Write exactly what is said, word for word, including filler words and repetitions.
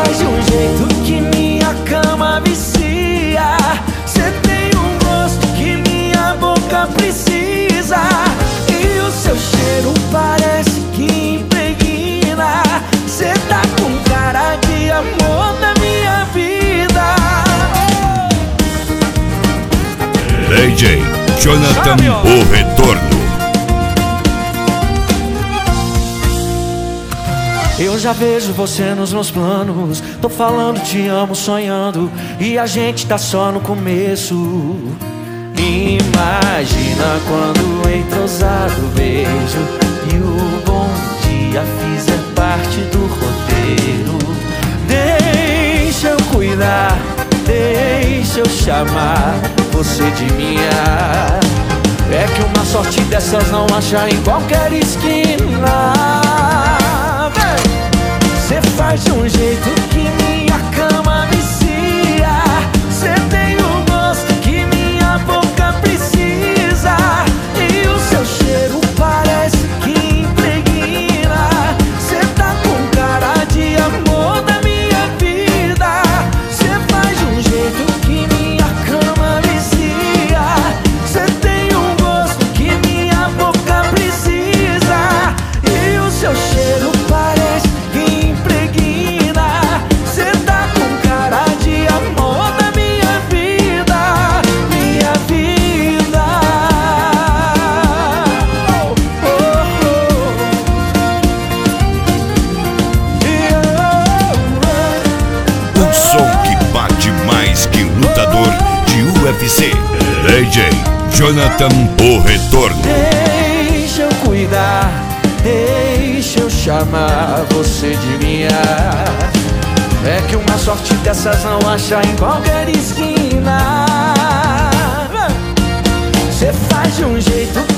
faz de um jeito que minha cama vicia. Cê tem um gosto que minha boca precisa. E o seu cheiro parece que impregna. Cê tá com cara de amor da minha vida. D J Jonathan, o retorno. Eu já vejo você nos meus planos. Tô falando, te amo, sonhando. E a gente tá só no começo. Imagina quando o entrosado beijo e o bom dia fizer parte do roteiro. Deixa eu cuidar, deixa eu chamar você de minha. É que uma sorte dessas não acha em qualquer esquina. Cê faz de um jeito que minha cama vicia. Cê tem um gosto que minha boca precisa. E o seu cheiro parece que impregna. Cê tá com cara de amor da minha vida. Cê faz de um jeito que minha cama vicia. Cê tem um gosto que minha boca precisa. E o seu cheiro parece que impregna. Cê tá com cara de amor da minha vida. Minha vida. Oh, oh, oh. O som que bate mais que lutador de U F C. D J Jonathan, o retorno. Deixa eu cuidar, deixa eu chamar você de minha. É que uma sorte dessas não acha em qualquer esquina. Cê faz de um jeito